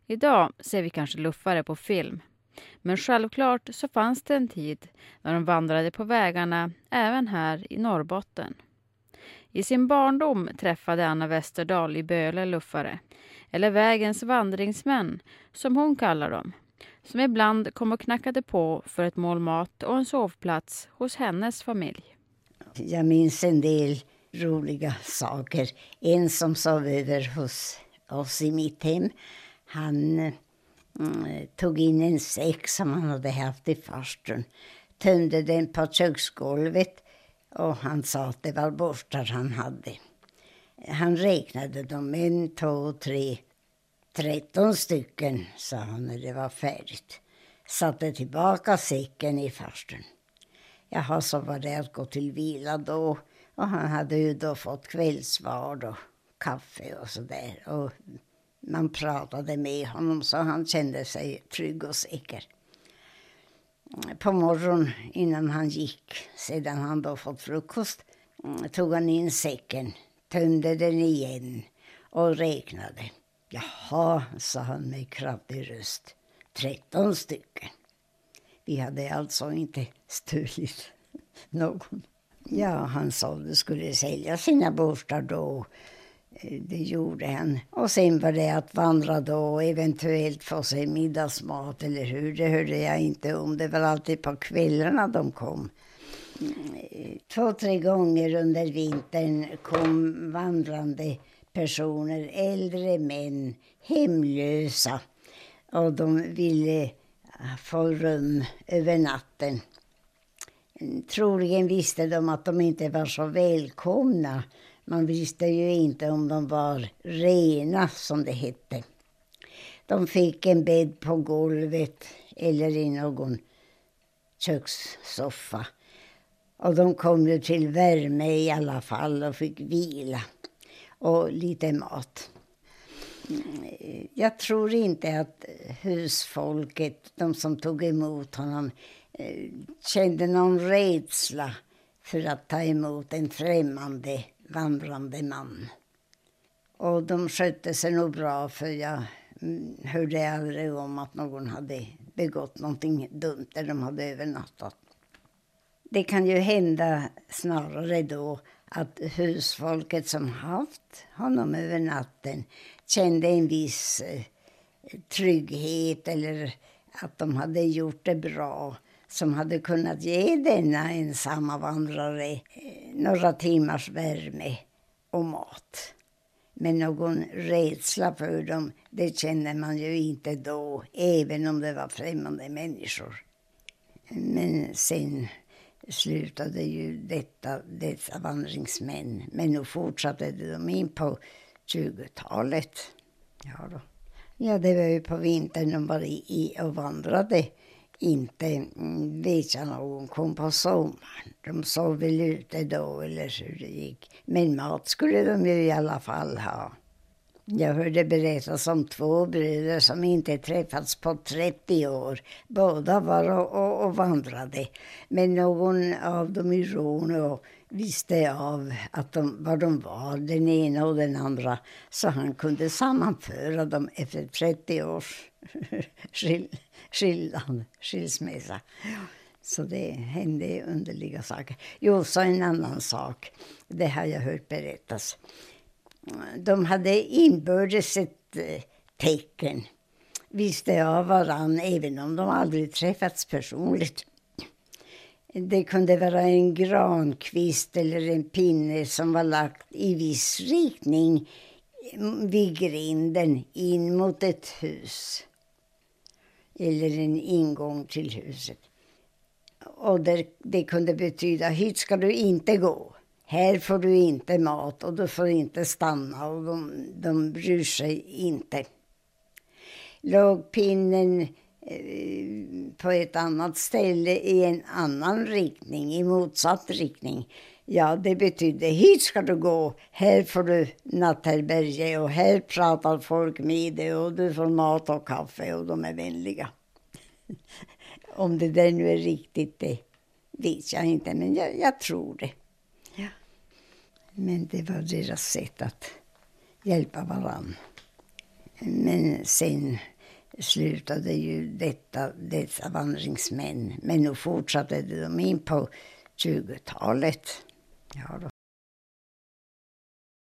Idag ser vi kanske luffare på film. Men självklart så fanns det en tid när de vandrade på vägarna även här i Norrbotten. I sin barndom träffade Anna Westerdahl i Böle luffare, eller vägens vandringsmän som hon kallar dem, som ibland kom och knackade på för ett mål mat och en sovplats hos hennes familj. Jag minns en del roliga saker. En som sov över hos oss i mitt hem, han tog in en säck som han hade haft i farstun, tömde den på köksgolvet och han sa att det var borstar han hade. Han räknade dem 1, 2, 3, 13 stycken, sa han när det var färdigt. Satte tillbaka säcken i farstun. Jaha, så var det att gå till vila då. Och han hade ju då fått kvällsvard och kaffe och sådär. Och man pratade med honom så han kände sig trygg och säker. På morgonen innan han gick, sedan han då fått frukost, tog han in säcken, tömde den igen och räknade. Jaha, sa han med kraftig röst, 13 stycken. Vi hade alltså inte stulit någon. Ja, han sa att du skulle sälja sina borstar då. Det gjorde han. Och sen var det att vandra då och eventuellt få sig middagsmat eller hur. Det hörde jag inte om. Det var alltid på kvällarna de kom. 2-3 gånger under vintern kom vandrande personer, äldre män, hemlösa. Och de ville få rum över natten. Troligen visste de att de inte var så välkomna. Man visste ju inte om de var rena, som det hette. De fick en bädd på golvet eller i någon kökssoffa. Och de kom ju till värme i alla fall och fick vila. Och lite mat. Jag tror inte att husfolket, de som tog emot honom, kände någon rädsla för att ta emot en främmande vandrande man. Och de skötte sig nog bra, för jag hörde aldrig om att någon hade begått någonting dumt där de hade övernattat. Det kan ju hända snarare då att husfolket som haft honom över natten kände en viss trygghet eller att de hade gjort det bra, som hade kunnat ge denna ensamma vandrare några timmars värme och mat. Men någon rädsla för dem, det känner man ju inte då, även om det var främmande människor. Men sen slutade ju dessa vandringsmän, men nu fortsatte de in på 20-talet. Ja, det var ju på vintern de var i och vandrade. Inte vet jag någon kom på sommaren. De sov väl ute då eller hur det gick. Men mat skulle de ju i alla fall ha. Jag hörde berättas om 2 bröder som inte träffats på 30 år. Båda var och vandrade. Men någon av dem i Råneå visste av att var de var, den ena och den andra. Så han kunde sammanföra dem efter 30 års skilsmässa. Så det hände underliga saker. Jo, så en annan sak. Det har jag hört berättas. De hade inbördes ett tecken. Visste av varann även om de aldrig träffats personligt. Det kunde vara en grankvist eller en pinne som var lagt i viss riktning vid grinden in mot ett hus. Eller en ingång till huset. Och det kunde betyda, hit ska du inte gå. Här får du inte mat och du får inte stanna, och de bryr sig inte. Låg pinnen på ett annat ställe i en annan riktning, i motsatt riktning. Ja, det betydde, hit ska du gå, här får du natthärbärge och här pratar folk med dig och du får mat och kaffe och de är vänliga. Om det där nu är riktigt, det vet jag inte, men jag tror det. Ja. Men det var deras sätt att hjälpa varann. Men sen slutade ju dessa vandringsmän. Men nu fortsatte de in på 20-talet. Ja då.